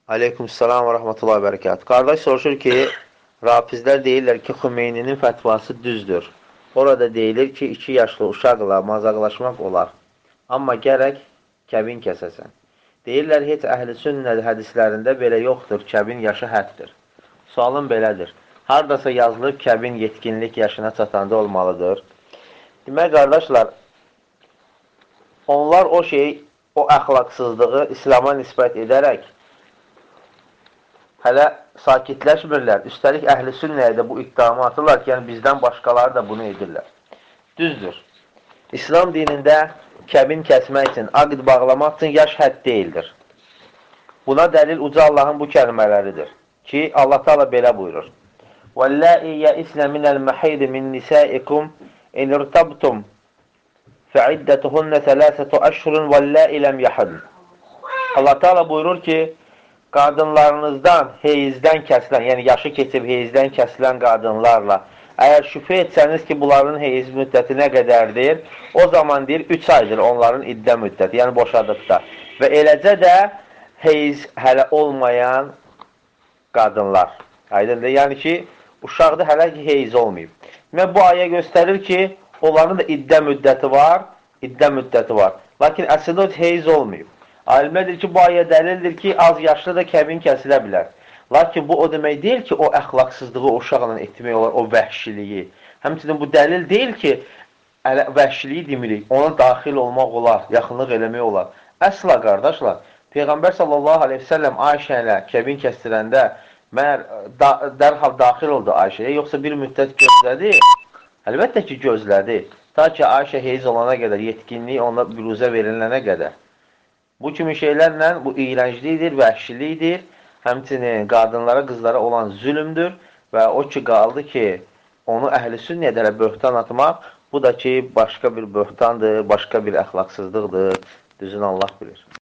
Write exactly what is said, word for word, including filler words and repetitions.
Aleykümselam və rəhmətullahi və bərəkət. Qardaş soruşur ki, rafizlər deyirlər ki, Xumeyninin fətvası düzdür. Orada deyilir ki, iki yaşlı uşaqla mazaqlaşmaq olar. Amma gərək kəbin kəsəsən. Deyirlər, heç əhl-i sünnə hədislərində belə yoxdur, kəbin yaşı həddir. Sualım belədir. Haradasa yazılıb, kəbin yetkinlik yaşına çatanda olmalıdır. Demək, qardaşlar, onlar o şeyi, o əxlaqsızlığı İslama nisbət edərək hələ sakitləşmirlər. Üstəlik, əhl-i sünnəyə də bu iddiamı atırlar ki, yəni bizdən başqaları da bunu edirlər. Düzdür. İslam dinində kəbin kəsmək üçün, aqd bağlamaq üçün yaş hədd deyildir. Buna dəlil uca Allahın bu kəlmələridir ki, Allah Teala belə buyurur. وَاللَّائِ يَئِسْنَ مِنَ الْمَحِيدِ مِنْ نِسَائِكُمْ اِنْ اِرْتَبْتُمْ فَعِدَّتُهُنَّ ثَلَاثَةُ أَشْهُرٌ وَاللَّائِ لَمْ يَحَدٌ. Allah Teala buyurur ki, qadınlarınızdan heyizdən kəsilən, yəni yaşı keçib heyizdən kəsilən qadınlarla, əgər şübhə etsəniz ki, bunların heyiz müddəti nə qədərdir, o zaman deyir, üç aydır onların iddə müddəti, yəni boşadıqda. Və eləcə də heyiz hələ olmayan qadınlar. Aydındır, yəni ki, uşaqda hələ ki, heyiz olmayıb. Və bu ayə göstərir ki, onların da iddə müddəti var, iddə müddəti var. Lakin əslində o heyiz olmayıb. Alimlər deyir ki, bu ayə dəlildir ki, az yaşlı da kəbin kəsilə bilər. Lakin bu o demək deyil ki, o əxlaqsızlığı o uşaqla etmək olar, o vəhşiliyi. Həmçinin bu dəlil deyil ki, vəhşiliyi demirik, ona daxil olmaq olar, yaxınlıq eləmək olar. Əsla, qardaşlar, Peyğəmbər sallallahu aleyhi və səlləm Ayşə ilə kəbin kəstirəndə məhər da, dərhal daxil oldu Ayşəyə, yoxsa bir müddət gözlədi? Əlbəttə ki, gözlədi. Ta ki, Ayşə heyiz olana qədər, yetkinliyi ona büruzə verilənə qədər. Bu kimi şeylərlə bu iyrənclikdir, vəhşilikdir, həmçinin qadınlara, qızlara olan zülümdür və o ki, qaldı ki, onu əhl-i sünnəyə böhtan atmaq, bu da ki, başqa bir böhtandır, başqa bir əxlaqsızlıqdır, düzün Allah bilir.